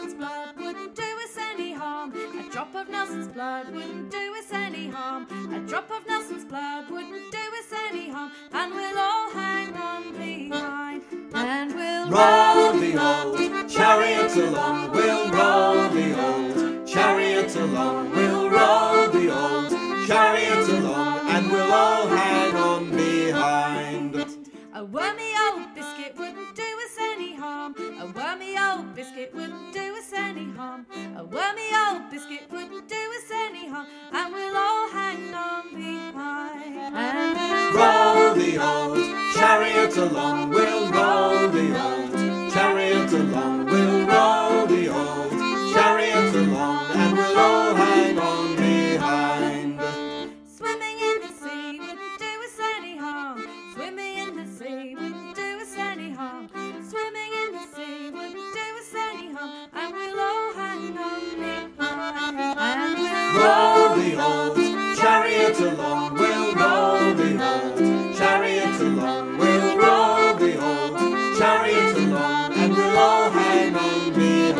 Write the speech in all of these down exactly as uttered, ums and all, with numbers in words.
Nelson's blood wouldn't do us any harm. A drop of Nelson's blood wouldn't do us any harm. A drop of Nelson's blood wouldn't do us any harm. And we'll all hang on behind. And we'll roll the old chariot along. We'll roll the old chariot along. We'll roll the old chariot along. And we'll all hang on behind. A wormy old biscuit wouldn't do us any harm. A wormy old biscuit wouldn't do us any harm. A wormy old biscuit wouldn't do us any harm. And we'll all hang on behind. And we'll roll the old chariot along. We'll roll the old chariot along. We'll roll the old chariot along. And we'll all hang on behind. Swimming in the sea wouldn't do us any harm. Swimming in the sea wouldn't do us any harm. Swimming in the sea wouldn't do us any harm. And we'll all hang on behind. And we'll roll the old chariot along. We'll roll the old chariot along. We'll roll the old chariot along. And we'll all hang on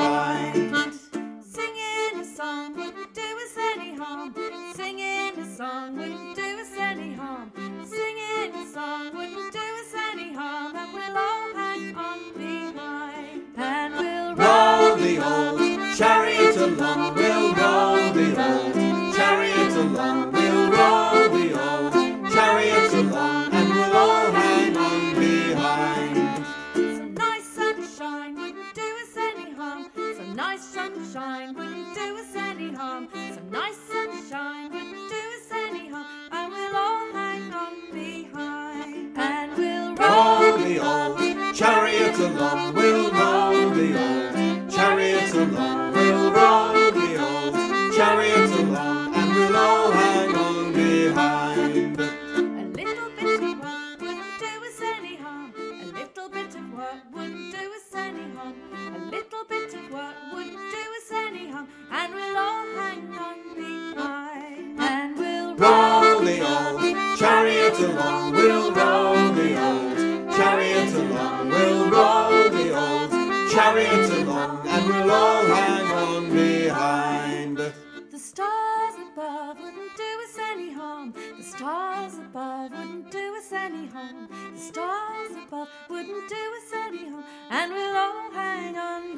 behind. Singing a song wouldn't do us any harm. Singing a song wouldn't do us any harm. Singing a song wouldn't do us any harm. And we'll all hang on behind. And we'll roll the old chariot along. We'll roll the old chariot along. We'll roll the old chariot along. And we'll all hang on behind. Some nice sunshine wouldn't do us any harm. Some nice sunshine wouldn't do us any harm. Some nice sunshine wouldn't do us any harm. And we'll all hang on behind. And we'll roll the old chariot along. We'll roll the old chariot along. We'll roll the old chariot along. And we'll all hang on behind. A little bit of work wouldn't do us any harm. A little bit of work wouldn't do us any harm. A little bit of work wouldn't do us any harm. And we'll all hang on behind. And we'll roll the old chariot along. We'll roll the old chariot along. We'll roll the old chariot along. And we'll all hang on behind. The stars above wouldn't do us any harm. The stars above wouldn't do us any harm. The stars above wouldn't do us any harm. And we'll all hang on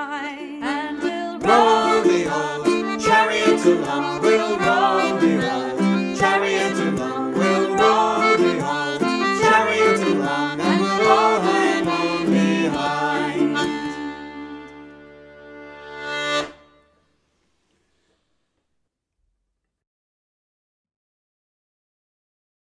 behind. And we'll roll the old chariot along. We'll roll the old